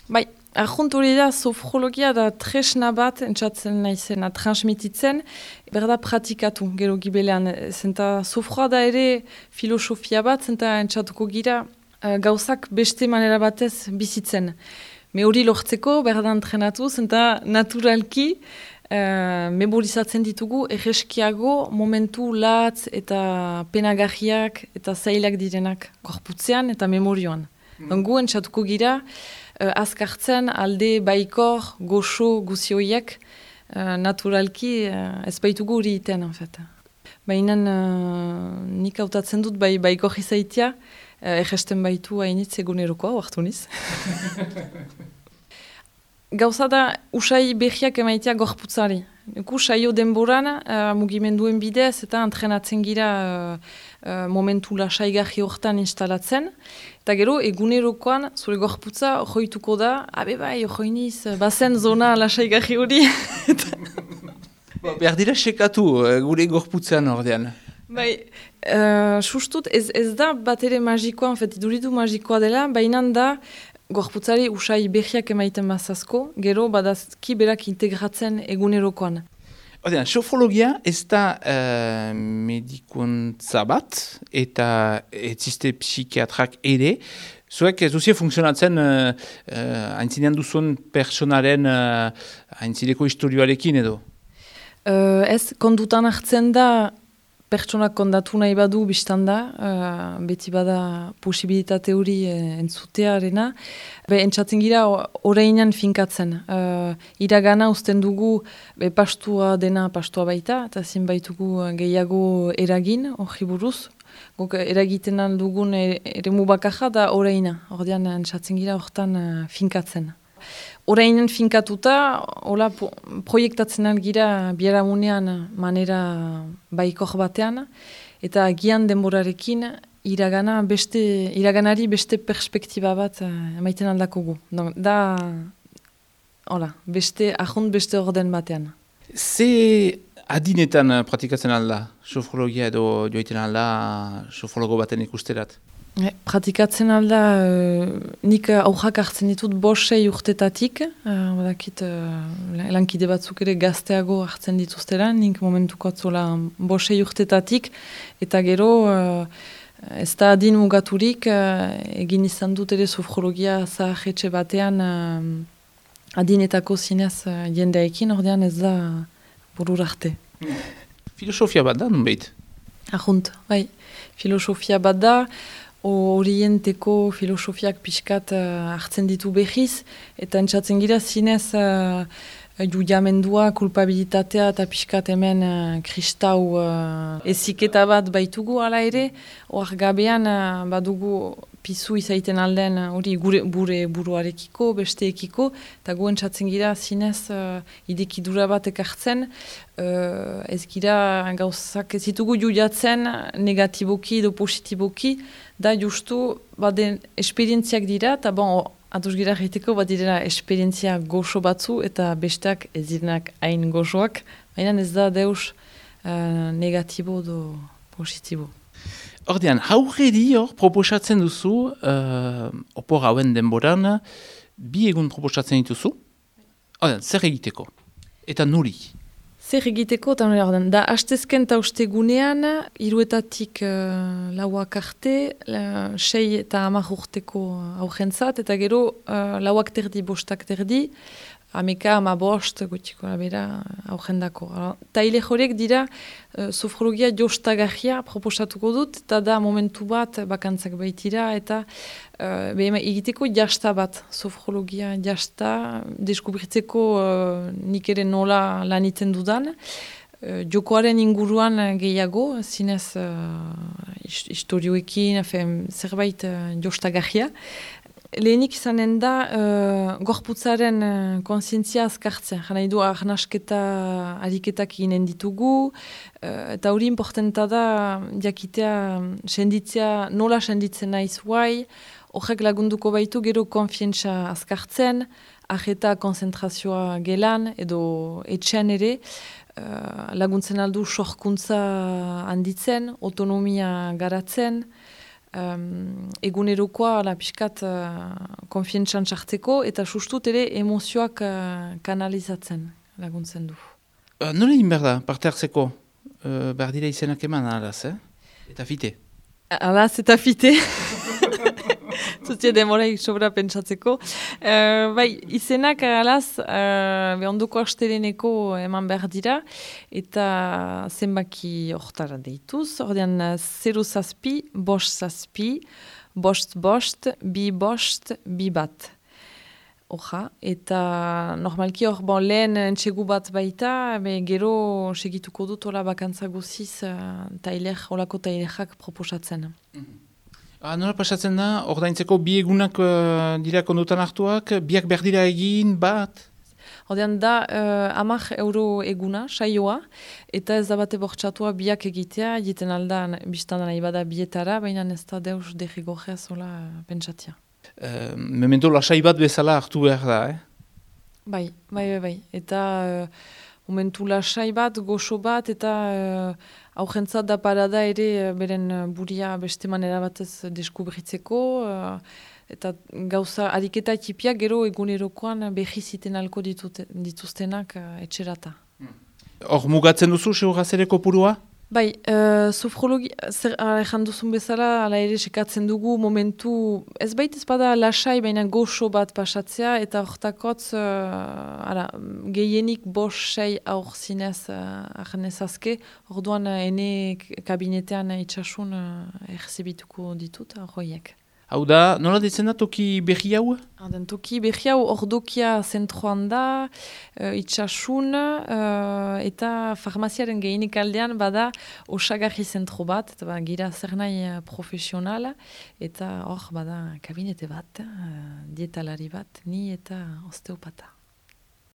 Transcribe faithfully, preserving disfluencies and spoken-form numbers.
Bai, arjunt hori da, sofrologia da tresna bat, entzatzen naizena, transmititzen, berda pratikatu, gero gibelean. Zenta sofroa da ere filosofia bat, zenta entzatuko gira uh, gauzak beste manera batez bizitzen. Me hori lortzeko, berda entrenatu, zenta naturalki, Uh, memorizatzen ditugu erreskiago momentu latz eta penagarriak eta zailak direnak gorputzean eta memorioan. Mm. Gu entzatuko gira uh, azkartzen alde baikor, goxo, guzioiek uh, naturalki uh, ez baitugu hori iten, en fait. Baina uh, nik hautatzen dut bai, baikor izaitia, uh, erresten baitu hainitz egunerokoa, oartu niz. Gauza da, usai behiak emaitea gorputzari. Nuku saio denboran, uh, mugimenduen bidez eta entrenatzen gira uh, uh, momentu lasaigarri hortan instalatzen. Eta gero, egunerokoan, zure gorputza joituko da, abe bai, joiniz, bazen zona lasaigarri hori. Ba, behar dira sekatu, gure gorputzean ordean. Bai, uh, sustut, ez, ez da bat ere magikoa, en fet, iduridu magikoa dela, baina da, gorputzari usai behiak emaiten mazazko, gero badazki berak integratzen egunerokoan. Odean, sofrologia ez da uh, medikuntza bat, eta etziste psikiatrak ere, zuek ez duzia funtzionatzen uh, uh, haintzinean duzun personaren uh, haintzileko historioarekin edo? Uh, ez, kondutan hartzen da, pertsonak kondatu nahi badu biztan da, uh, beti bada posibilitate hori uh, entzutearena. Be, entzatzen gira oreinan finkatzen. Uh, iragana usten dugu be, pastua dena pastua baita, eta zin baitugu gehiago eragin, hori buruz. Gok eragiten dugun ere mubakaja da oreina. Ordean entzatzen gira hortan uh, finkatzen. Orainen finkatuta, hola proiektatzen algira biaramunean manera baikor batean, eta gian denborarekin iragana beste, iraganari beste perspektiba bat emaiten aldakogu. Da, hola, beste, ahunt beste orden batean. Ze adinetan pratikatzen alda, sofrologia edo joiten alda sofrologo baten ikusterat? E, pratikatzen alda, uh, nik aurrak hartzen ditut bosei urtetatik, uh, badakit uh, lankide batzuk ere gazteago hartzen dituztera, nik momentuko atzola bosei urtetatik, eta gero uh, ez da adin mugaturik, uh, egin izan dut ere sofrologia zaharretxe batean uh, adinetako zinez uh, jendeekin, ordean ez da burur arte. Filosofia bat da, nunbait? Ahunt, bai, filosofia bat da, orienteko filosofiak pixkat uh, hartzen ditu behiz, eta entzatzen gira zinez uh, judiamendua, kulpabilitatea eta pixkat hemen uh, kristau uh, eziketa bat baitugu ala ere, hor gabean uh, badugu pizu izaiten alden hori uh, gure bure buruarekiko, besteekiko, eta gu entzatzen gira zinez uh, idekidura bat ekartzen, uh, ez gira gauzak ez ditugu judiatzen negatiboki edo positiboki, da justu baden esperientziak dira, eta bon, ados gira egiteko bat dira esperientzia goxo batzu, eta besteak ez direnak hain goxoak, baina ez da deus uh, negatibo edo positibo. Ordean, haurredi hor proposatzen duzu, uh, opor hauen denboran, bi egun proposatzen dituzu, ordean, zer egiteko? Eta nuri? Zer egiteko, eta nire ordean, da hastezken eta ustegunean, iruetatik uh, lauak arte, uh, sei eta hamar urteko aurrentzat, eta gero uh, lauak terdi, bostak terdi, ameka, ama bost, gutxiko labera, aurrendako. Taile jorek dira, uh, sofrologia jostagarria proposatuko dut, eta da momentu bat bakantzak baitira, eta uh, behema, egiteko jasta bat, sofrologia jasta, deskubritzeko uh, nik ere nola laniten dudan, uh, jokoaren inguruan gehiago, zinez uh, historioekin, zerbait uh, jostagarria. Lehenik izanen da, uh, gorputzaren uh, konsientzia azkartzen. Jana idu, arnasketa ariketak eginen ditugu, uh, eta hori importanta da, jakitea, senditzea, nola senditzen naiz guai, horrek lagunduko baitu gero konfientza azkartzen, arreta konzentrazioa gelan, edo etxean ere, uh, laguntzen aldu sorkuntza handitzen, autonomia garatzen, um, egunerokoa la pixkat uh, konfientzan sartzeko eta sustut ere emozioak uh, kanalizatzen laguntzen du. Uh, nola egin behar da, parte hartzeko? Uh, behar dira izenak eman, alaz, eh? Eta fite? Alaz eta fite. Zutia demoraik sobra pentsatzeko. Uh, bai, izenak alaz, uh, behonduko asteleneko eman behar dira, eta zenbaki hortara deituz, ordean zero zazpi, bost zazpi, bost bost, bi bost, bi bat. Oja, eta normalki hor bon, lehen entxegu bat baita, be, gero segituko dut hola bakantza guziz uh, tailer, holako tailerak proposatzen. Mm-hmm. Ah, nola pasatzen da, ordaintzeko bi egunak uh, dira kondutan hartuak, biak behar dira egin, bat? Ordean da, uh, amak euro eguna, saioa, eta ez da bate bortxatua biak egitea, egiten alda, biztan nahi bada bietara, baina ez da deus derrigorrea zola uh, pentsatia. Uh, memento lasai bat bezala hartu behar da, eh? Bai, bai, bai, bai. Eta uh, momentu lasai bat, goxo bat, eta uh, aurrentzat da parada ere uh, beren uh, buria beste manera batez deskubritzeko, uh, eta gauza ariketa ekipiak gero egunerokoan behi ziten alko ditut, dituztenak uh, etxerata. Hor mugatzen duzu, seurazereko purua? Bai, uh, sofrologi, zer alejandro duzun bezala, ala ere sekatzen dugu momentu, ez baita ez bada lasai, baina goxo bat pasatzea, eta hortakotz, uh, ara, gehienik bos sei aur zinez uh, arnezazke, orduan uh, ene kabinetean itxasun uh, erzibituko ditut, horroiek. Hau da, nola ditzen da toki berri hau? Arden, toki berri hau ordokia zentroan da, uh, itxasun, uh, eta farmaziaren gehienik aldean bada osagarri zentro bat, eta ba, gira zer nahi uh, profesionala, eta hor bada kabinete bat, uh, dietalari bat, ni eta osteopata.